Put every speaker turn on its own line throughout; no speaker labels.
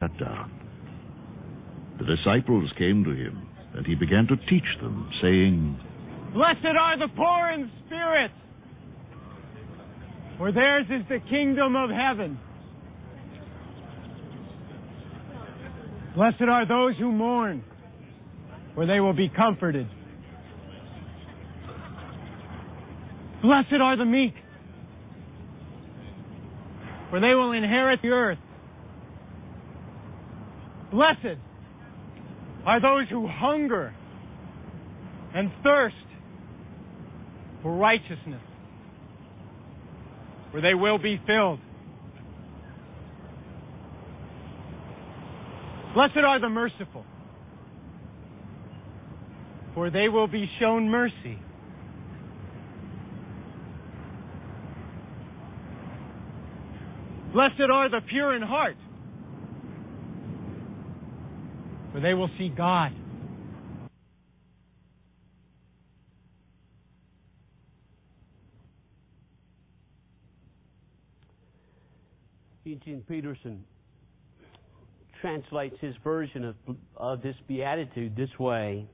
sat down. The disciples came to him, and he began to teach them, saying,
Blessed are the poor in spirit, for theirs is the kingdom of heaven. Blessed are those who mourn, for they will be comforted. Blessed are the meek, for they will inherit the earth. Blessed are those who hunger and thirst for righteousness, for they will be filled. Blessed are the merciful, for they will be shown mercy. Blessed are the pure in heart, for they will see God.
Eugene Peterson translates his version of this beatitude this way.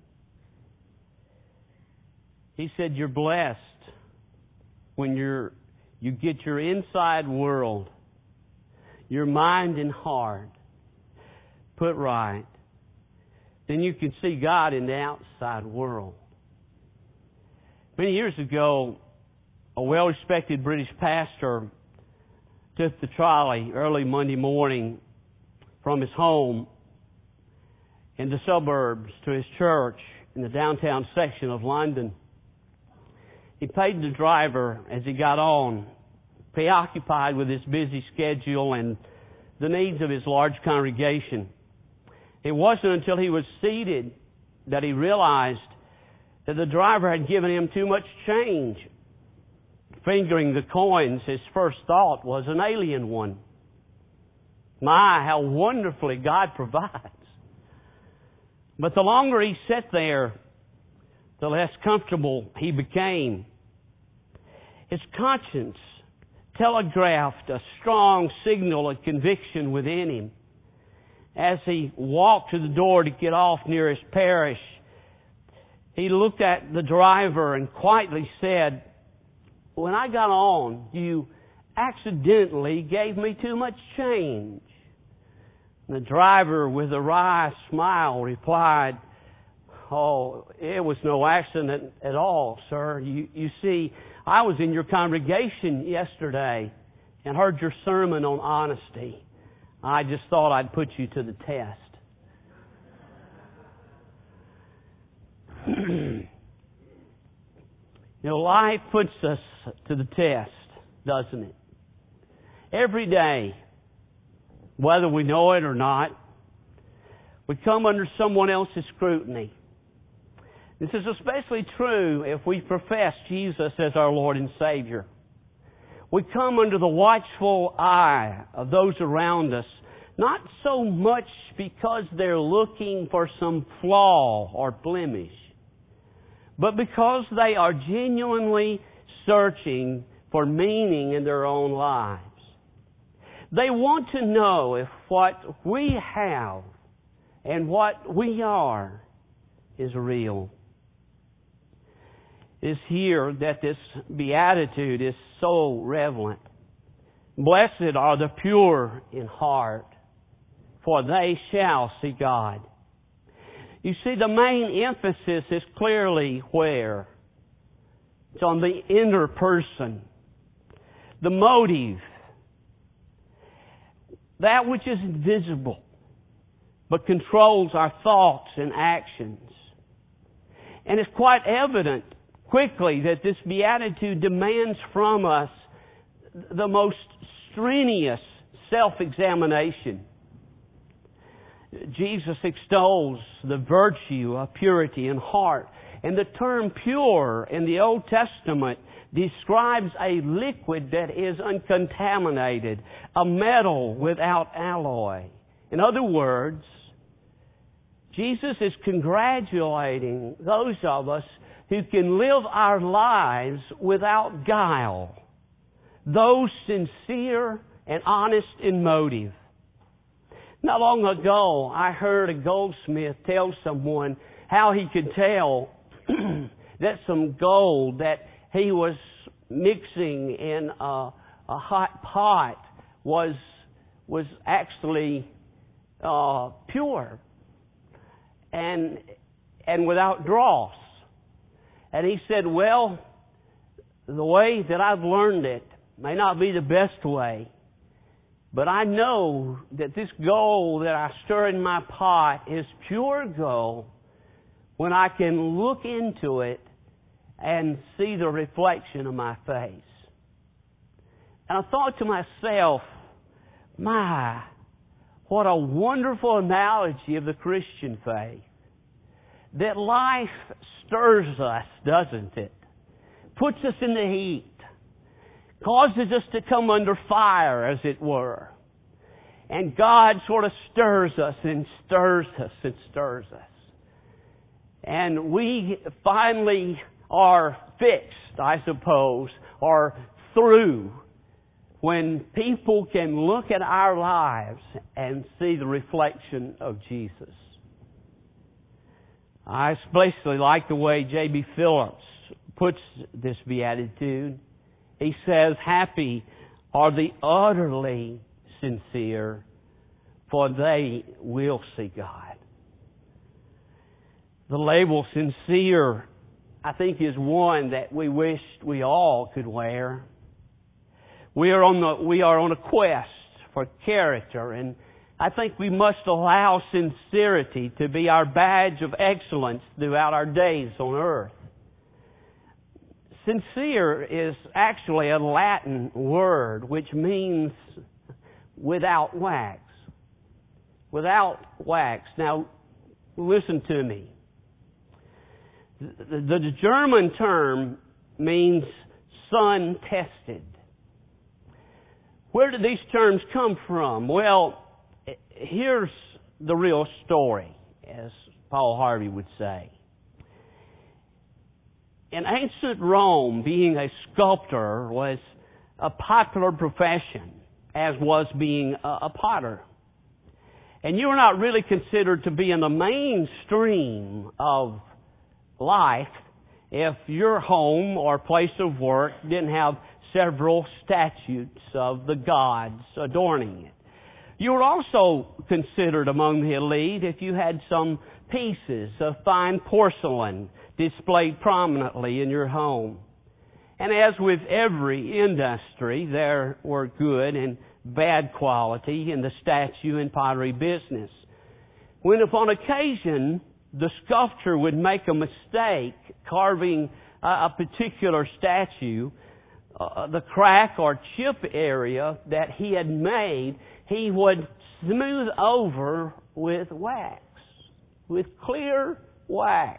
He said, you're blessed when you get your inside world, your mind and heart put right. Then you can see God in the outside world. Many years ago, a well-respected British pastor took the trolley early Monday morning from his home in the suburbs to his church in the downtown section of London. He paid the driver as he got on, preoccupied with his busy schedule and the needs of his large congregation. It wasn't until he was seated that he realized that the driver had given him too much change. Fingering the coins, his first thought was an alien one. My, how wonderfully God provides. But the longer he sat there, the less comfortable he became. His conscience telegraphed a strong signal of conviction within him. As he walked to the door to get off near his parish, he looked at the driver and quietly said, when I got on, you accidentally gave me too much change. And the driver, with a wry smile, replied, oh, it was no accident at all, sir. You see, I was in your congregation yesterday and heard your sermon on honesty. I just thought I'd put you to the test. Life puts us to the test, doesn't it? Every day, whether we know it or not, we come under someone else's scrutiny. This is especially true if we profess Jesus as our Lord and Savior. We come under the watchful eye of those around us, not so much because they're looking for some flaw or blemish, but because they are genuinely searching for meaning in their own lives. They want to know if what we have and what we are is real. It is here that this beatitude is so relevant. Blessed are the pure in heart, for they shall see God. You see, the main emphasis is clearly where? It's on the inner person. The motive. That which is invisible, but controls our thoughts and actions. And it's quite evident quickly that this beatitude demands from us the most strenuous self-examination. Jesus extols the virtue of purity in heart. And the term pure in the Old Testament describes a liquid that is uncontaminated, a metal without alloy. In other words, Jesus is congratulating those of us who can live our lives without guile, those sincere and honest in motive. Not long ago, I heard a goldsmith tell someone how he could tell that some gold that he was mixing in a hot pot was actually pure and without dross. And he said, well, the way that I've learned it may not be the best way, but I know that this gold that I stir in my pot is pure gold when I can look into it and see the reflection of my face. And I thought to myself, my, what a wonderful analogy of the Christian faith. That life stirs us, doesn't it? Puts us in the heat. Causes us to come under fire, as it were. And God sort of stirs us and stirs us and stirs us. And we finally are fixed, I suppose, or through when people can look at our lives and see the reflection of Jesus. I especially like the way J.B. Phillips puts this beatitude. He says, happy are the utterly sincere, for they will see God. The label sincere, I think, is one that we wished we all could wear. We are on a quest for character, and I think we must allow sincerity to be our badge of excellence throughout our days on earth. Sincere is actually a Latin word which means without wax. Without wax. Now, listen to me. The German term means sun-tested. Where did these terms come from? Well, here's the real story, as Paul Harvey would say. In ancient Rome, being a sculptor was a popular profession, as was being a potter. And you were not really considered to be in the mainstream of life if your home or place of work didn't have several statues of the gods adorning it. You were also considered among the elite if you had some pieces of fine porcelain displayed prominently in your home. And as with every industry, there were good and bad quality in the statue and pottery business. When upon occasion the sculptor would make a mistake carving a particular statue, the crack or chip area that he had made, he would smooth over with wax, with clear wax.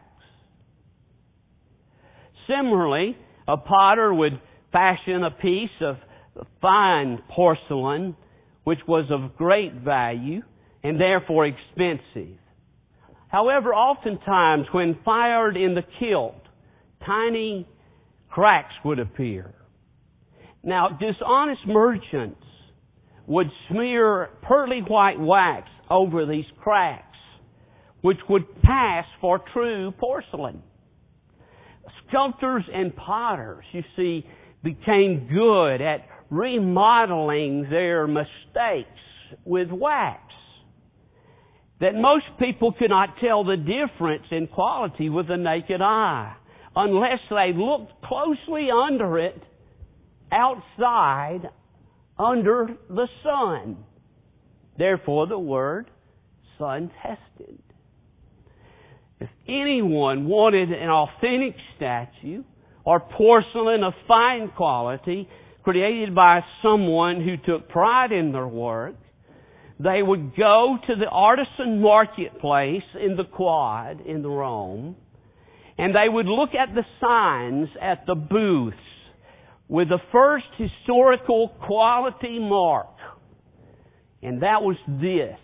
Similarly, a potter would fashion a piece of fine porcelain, which was of great value and therefore expensive. However, oftentimes when fired in the kiln, tiny cracks would appear. Now, dishonest merchants would smear pearly white wax over these cracks, which would pass for true porcelain. Sculptors and potters, you see, became good at remodeling their mistakes with wax. That most people could not tell the difference in quality with the naked eye unless they looked closely under it, outside, under the sun. Therefore, the word sun-tested. If anyone wanted an authentic statue or porcelain of fine quality created by someone who took pride in their work, they would go to the artisan marketplace in the Quad in Rome, and they would look at the signs at the booths with the first historical quality mark. And that was this: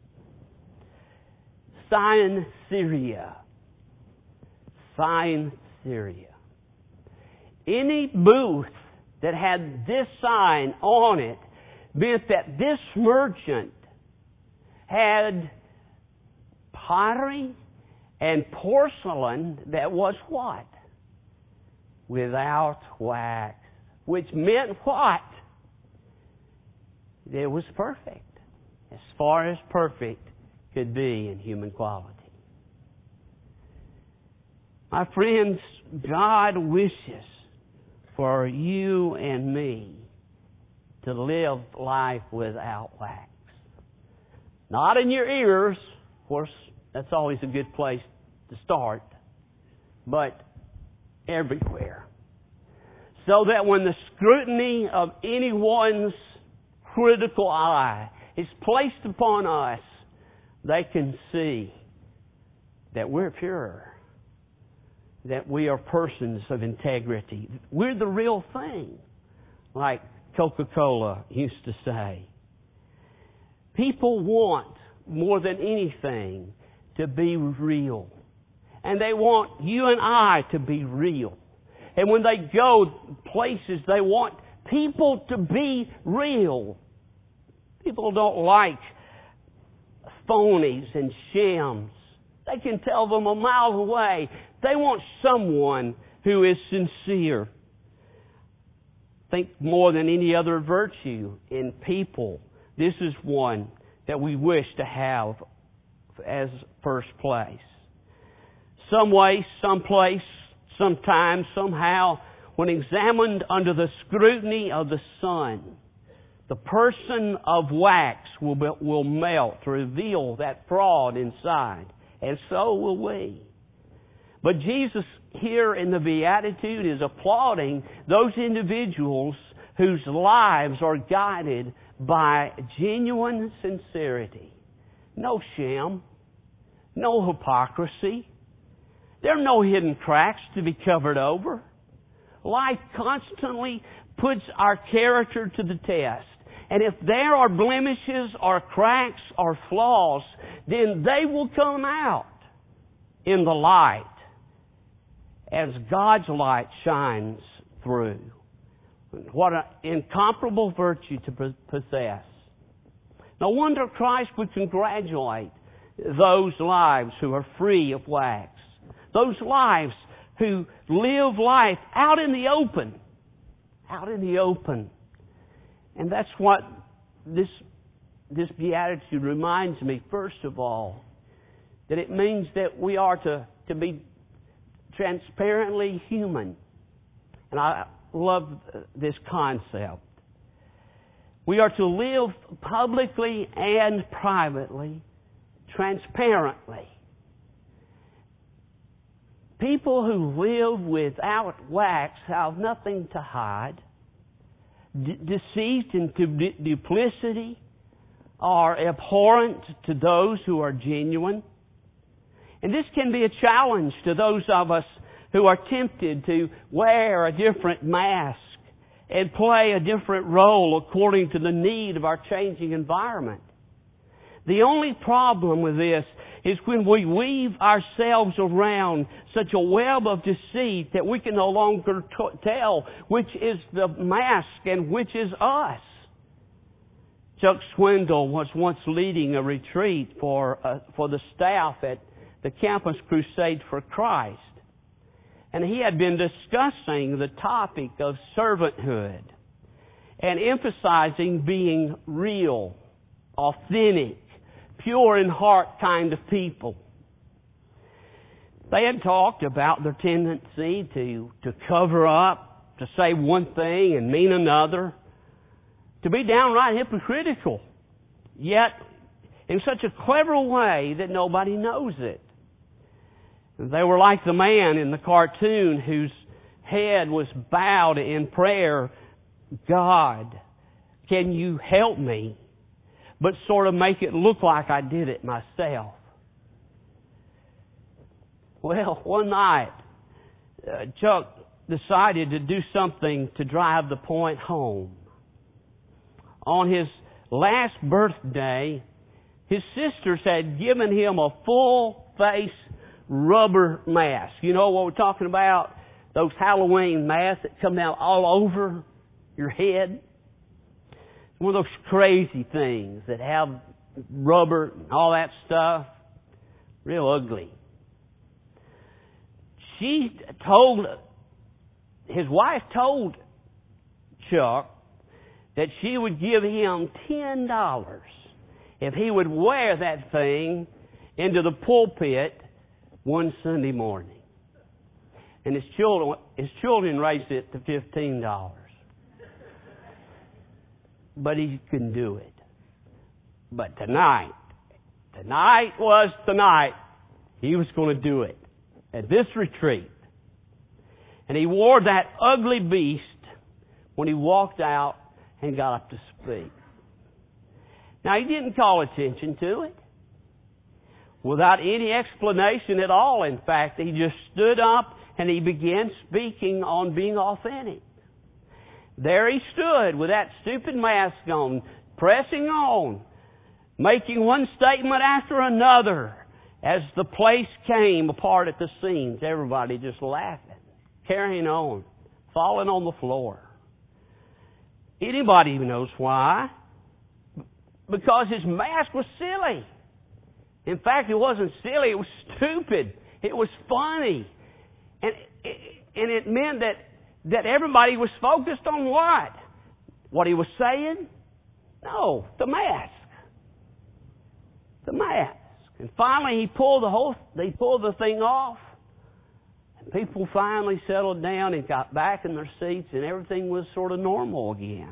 Sign Syria. Sign Syria. Any booth that had this sign on it meant that this merchant had pottery and porcelain that was what? Without wax. Which meant what? It was perfect. As far as perfect could be in human quality. My friends, God wishes for you and me to live life without wax. Not in your ears. Of course, that's always a good place to start. But everywhere. So that when the scrutiny of anyone's critical eye is placed upon us, they can see that we're pure. That we are persons of integrity. We're the real thing. Like Coca-Cola used to say. People want, more than anything, to be real. And they want you and I to be real. And when they go places, they want people to be real. People don't like phonies and shams. They can tell them a mile away. They want someone who is sincere. I think more than any other virtue in people, this is one that we wish to have as first place. Some way, someplace, sometime, somehow, when examined under the scrutiny of the sun, the person of wax will melt to reveal that fraud inside. And so will we. But Jesus here in the Beatitude is applauding those individuals whose lives are guided by genuine sincerity. No sham. No hypocrisy. There are no hidden cracks to be covered over. Life constantly puts our character to the test. And if there are blemishes or cracks or flaws, then they will come out in the light as God's light shines through. What an incomparable virtue to possess. No wonder Christ would congratulate those lives who are free of wax. Those lives who live life out in the open. Out in the open. And that's what this beatitude reminds me, first of all, that it means that we are to be transparently human. And I love this concept. We are to live publicly and privately, transparently. People who live without wax have nothing to hide. Deceit and duplicity are abhorrent to those who are genuine. And this can be a challenge to those of us who are tempted to wear a different mask and play a different role according to the need of our changing environment. The only problem with this is when we weave ourselves around such a web of deceit that we can no longer tell which is the mask and which is us. Chuck Swindoll was once leading a retreat for the staff at the Campus Crusade for Christ. And he had been discussing the topic of servanthood and emphasizing being real, authentic, pure in heart kind of people. They had talked about their tendency to cover up, to say one thing and mean another, to be downright hypocritical, yet in such a clever way that nobody knows it. They were like the man in the cartoon whose head was bowed in prayer. God, can you help me? But sort of make it look like I did it myself. Well, one night, Chuck decided to do something to drive the point home. On his last birthday, his sisters had given him a full-face rubber mask. You know what we're talking about? Those Halloween masks that come down all over your head. One of those crazy things that have rubber, and all that stuff. Real ugly. His wife told Chuck that she would give him $10 if he would wear that thing into the pulpit one Sunday morning. And his children raised it to $15. But he couldn't do it. But tonight was the night he was going to do it at this retreat. And he wore that ugly beast when he walked out and got up to speak. Now, he didn't call attention to it without any explanation at all. In fact, he just stood up and he began speaking on being authentic. There he stood with that stupid mask on, pressing on, making one statement after another as the place came apart at the seams. Everybody just laughing, carrying on, falling on the floor. Anybody knows why? Because his mask was silly. In fact, it wasn't silly, it was stupid. It was funny. And it meant that everybody was focused on what? What he was saying? No, the mask. The mask. And finally he pulled the thing off. And people finally settled down and got back in their seats and everything was sort of normal again.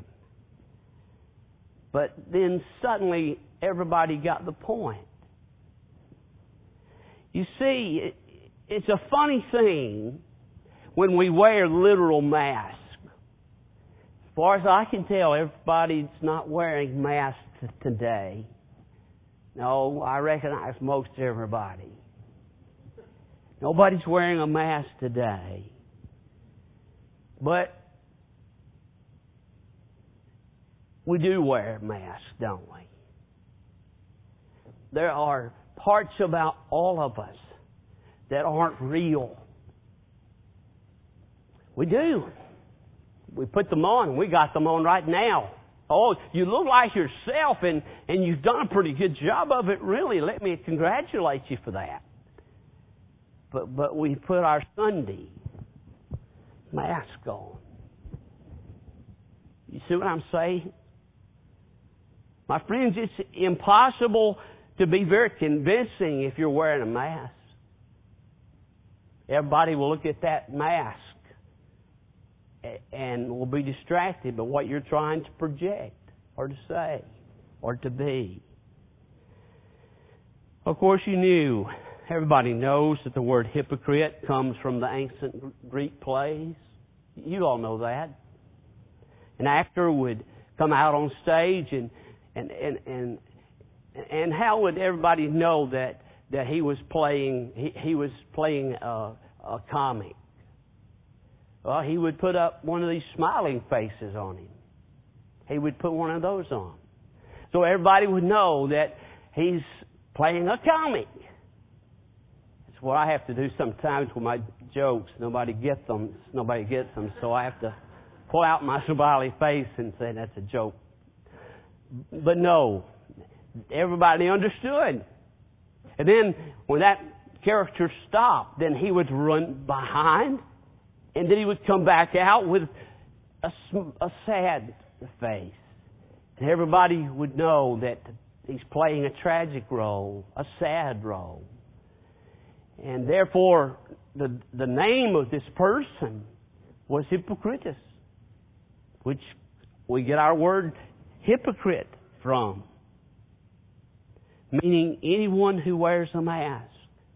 But then suddenly everybody got the point. You see, it's a funny thing when we wear literal masks. As far as I can tell, everybody's not wearing masks today. No, I recognize most everybody. Nobody's wearing a mask today. But we do wear masks, don't we? There are parts about all of us that aren't real. We do. We put them on. We got them on right now. Oh, you look like yourself and you've done a pretty good job of it, really. Let me congratulate you for that. But we put our Sunday mask on. You see what I'm saying? My friends, it's impossible to be very convincing if you're wearing a mask. Everybody will look at that mask and will be distracted by what you're trying to project or to say or to be. Of course, everybody knows that the word hypocrite comes from the ancient Greek plays. You all know that. An actor would come out on stage and how would everybody know that he was playing a comic? Well, he would put up one of these smiling faces on him. He would put one of those on. So everybody would know that he's playing a comic. It's what I have to do sometimes with my jokes. Nobody gets them, so I have to pull out my smiley face and say that's a joke. But no, everybody understood. And then when that character stopped, then he would run behind, and then he would come back out with a sad face. And everybody would know that he's playing a tragic role, a sad role. And therefore, the name of this person was Hypocritus, which we get our word hypocrite from, meaning anyone who wears a mask.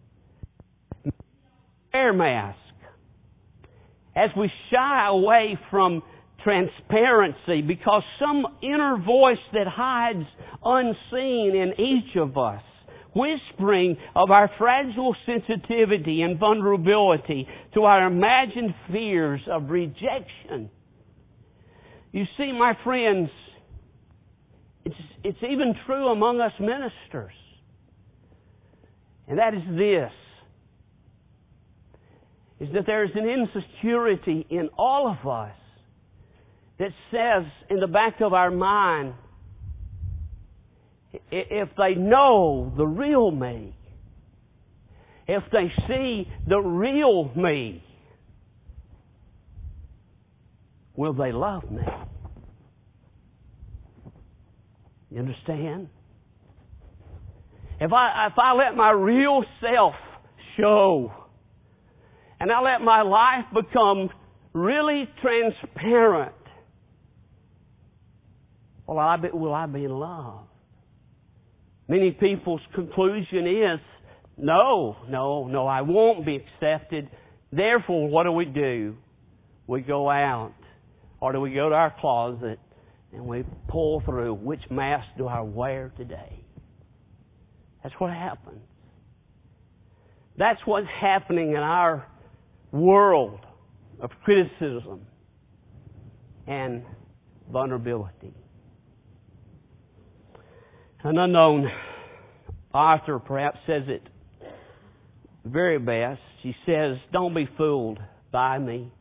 Wear mask. As we shy away from transparency because some inner voice that hides unseen in each of us, whispering of our fragile sensitivity and vulnerability to our imagined fears of rejection. You see, my friends, it's even true among us ministers. And that is this, is that there is an insecurity in all of us that says in the back of our mind, it if they know the real me, if they see the real me, will they love me? You understand? If I let my real self show, and I let my life become really transparent, will I be in love? Many people's conclusion is, no, I won't be accepted. Therefore, what do? We go out, or do we go to our closet and we pull through, which mask do I wear today? That's what happens. That's what's happening in our world of criticism and vulnerability. An unknown author perhaps says it very best. She says, "Don't be fooled by me.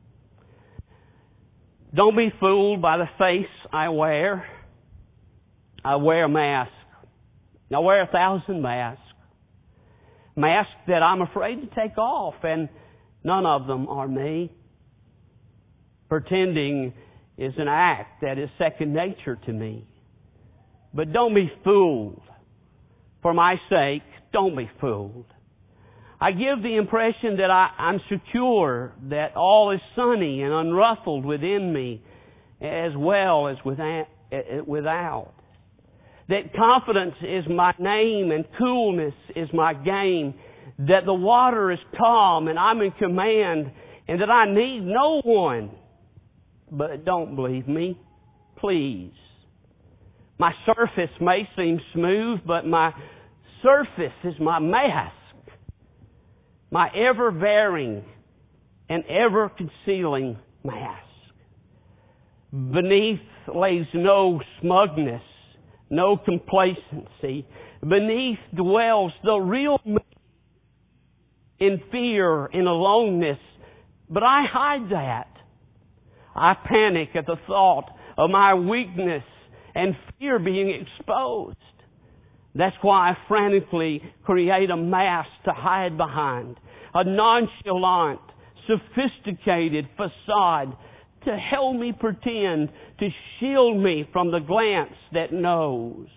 Don't be fooled by the face I wear. I wear a mask. I wear 1,000 masks. Masks that I'm afraid to take off, and none of them are me. Pretending is an act that is second nature to me. But don't be fooled. For my sake, don't be fooled. I give the impression that I'm secure, that all is sunny and unruffled within me, as well as without. That confidence is my name and coolness is my game. That the water is calm and I'm in command, and that I need no one. But don't believe me, please. My surface may seem smooth, but my surface is my mask. My ever-varying and ever-concealing mask. Beneath lays no smugness, no complacency. Beneath dwells the real me in fear, in aloneness. But I hide that. I panic at the thought of my weakness and fear being exposed. That's why I frantically create a mask to hide behind. A nonchalant, sophisticated facade to help me pretend, to shield me from the glance that knows.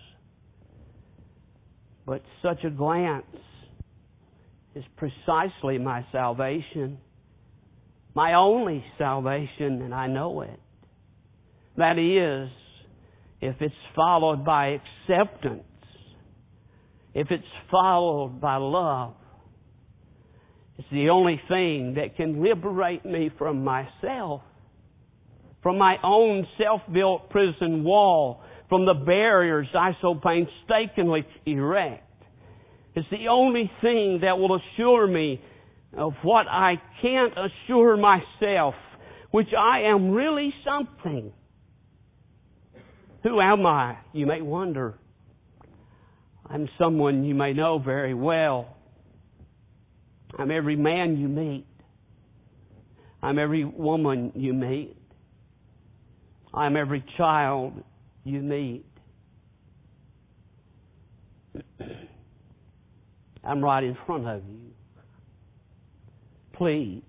But such a glance is precisely my salvation. My only salvation, and I know it. That is, if it's followed by acceptance, if it's followed by love. It's the only thing that can liberate me from myself, from my own self-built prison wall, from the barriers I so painstakingly erect. It's the only thing that will assure me of what I can't assure myself, which I am really something. Who am I? You may wonder. I'm someone you may know very well. I'm every man you meet. I'm every woman you meet. I'm every child you meet. I'm right in front of you. Please,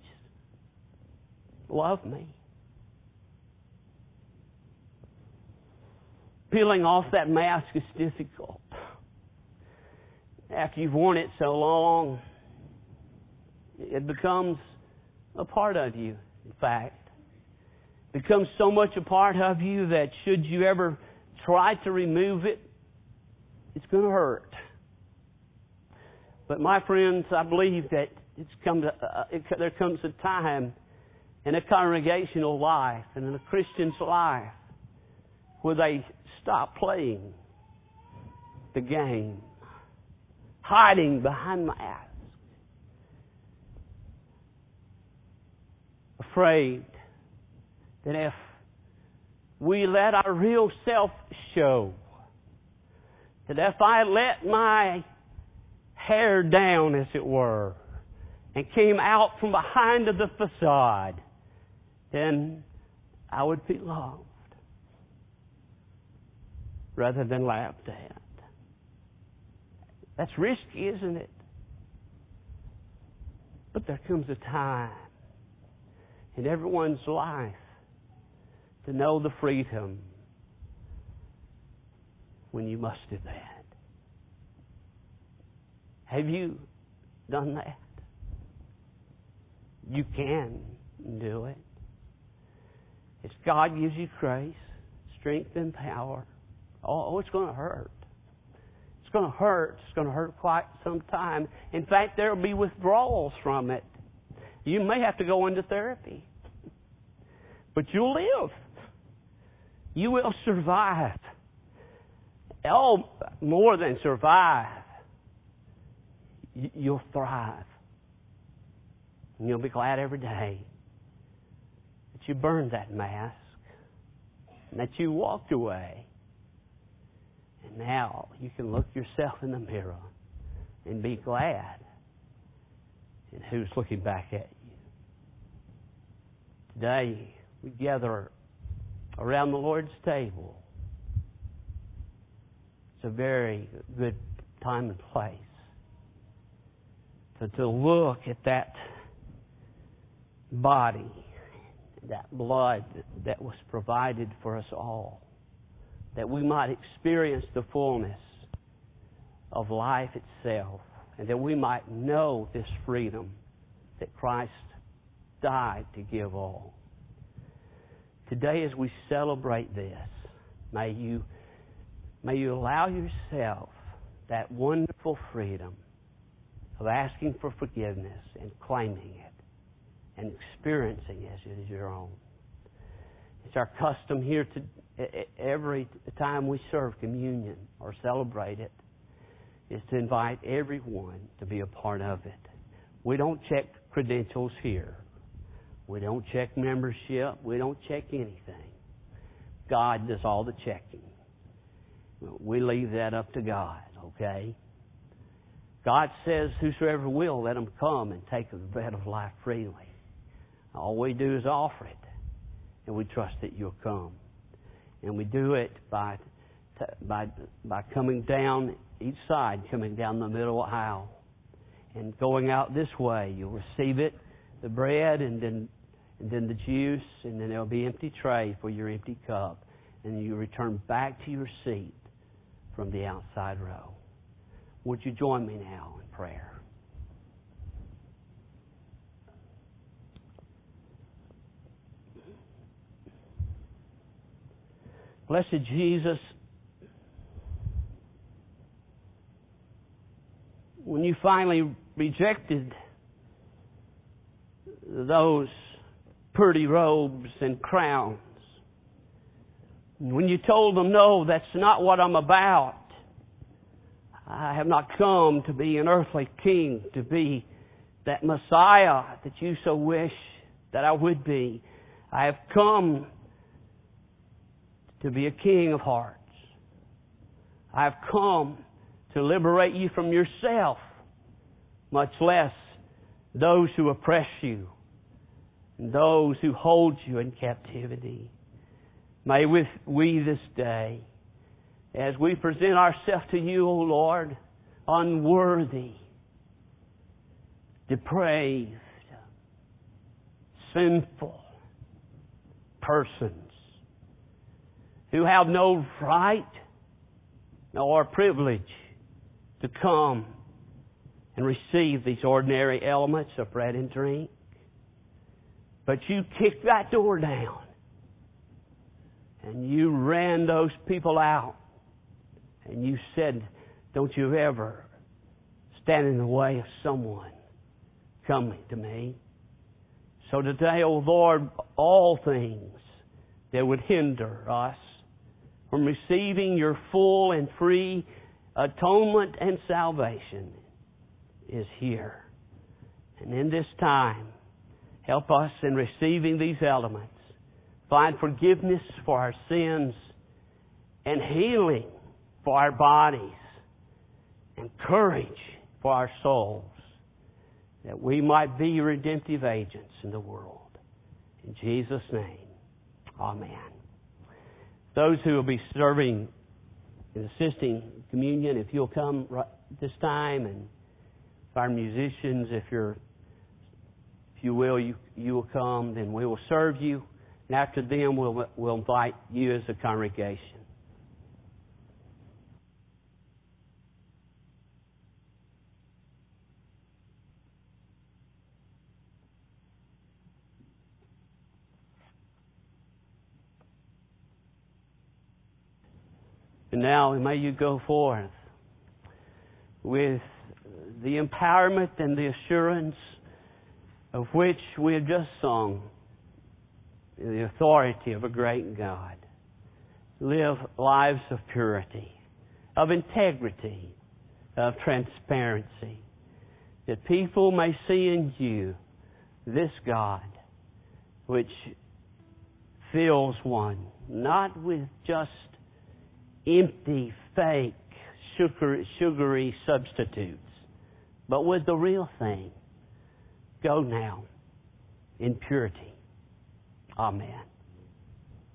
love me. Peeling off that mask is difficult. After you've worn it so long, it becomes a part of you, in fact. It becomes so much a part of you that should you ever try to remove it, it's going to hurt. But my friends, I believe that there comes a time in a congregational life and in a Christian's life where they stop playing the game, hiding behind masks, afraid that if we let our real self show, that if I let my hair down, as it were, and came out from behind the facade, then I would be loved rather than laughed at. That's risky, isn't it? But there comes a time in everyone's life to know the freedom when you must do that. Have you done that? You can do it. If God gives you grace, strength, and power, it's going to hurt. It's going to hurt. It's going to hurt quite some time. In fact, there will be withdrawals from it. You may have to go into therapy. But you'll live. You will survive. Oh, more than survive. You'll thrive. And you'll be glad every day that you burned that mask and that you walked away. And now you can look yourself in the mirror and be glad in who's looking back at you. Today, we gather around the Lord's table. It's a very good time and place to look at that body, that blood that was provided for us all, that we might experience the fullness of life itself, and that we might know this freedom that Christ died to give all. Today, as we celebrate this, may you allow yourself that wonderful freedom of asking for forgiveness and claiming it and experiencing it as your own. It's our custom here to every time we serve communion or celebrate it, is to invite everyone to be a part of it. We don't check credentials here. We don't check membership. We don't check anything. God does all the checking. We leave that up to God, okay? God says, whosoever will, let them come and take of the bread of life freely. All we do is offer it, and we trust that you'll come. And we do it by coming down each side, coming down the middle aisle, and going out this way. You'll receive it, the bread, and then the juice, and then there'll be an empty tray for your empty cup, and you return back to your seat from the outside row. Would you join me now in prayer? Blessed Jesus, when you finally rejected those pretty robes and crowns, when you told them, no, that's not what I'm about. I have not come to be an earthly king, to be that Messiah that you so wish that I would be. I have come to be a king of hearts. I have come to liberate you from yourself, much less those who oppress you and those who hold you in captivity. May we this day, as we present ourselves to you, O Lord, unworthy, depraved, sinful persons who have no right nor privilege to come and receive these ordinary elements of bread and drink. But you kicked that door down and you ran those people out. And you said, don't you ever stand in the way of someone coming to me. So today, O Lord, all things that would hinder us from receiving your full and free atonement and salvation is here. And in this time, help us in receiving these elements. Find forgiveness for our sins and healing for our bodies and courage for our souls, that we might be redemptive agents in the world. In Jesus' name, amen. Those who will be serving and assisting communion, if you'll come this time, and our musicians, if you will come, then we will serve you. And after them, we'll invite you as a congregation. And now may you go forth with the empowerment and the assurance of which we have just sung, the authority of a great God. Live lives of purity, of integrity, of transparency, that people may see in you this God which fills one, not with just empty, fake, sugary substitutes, but with the real thing. Go now in purity. Amen.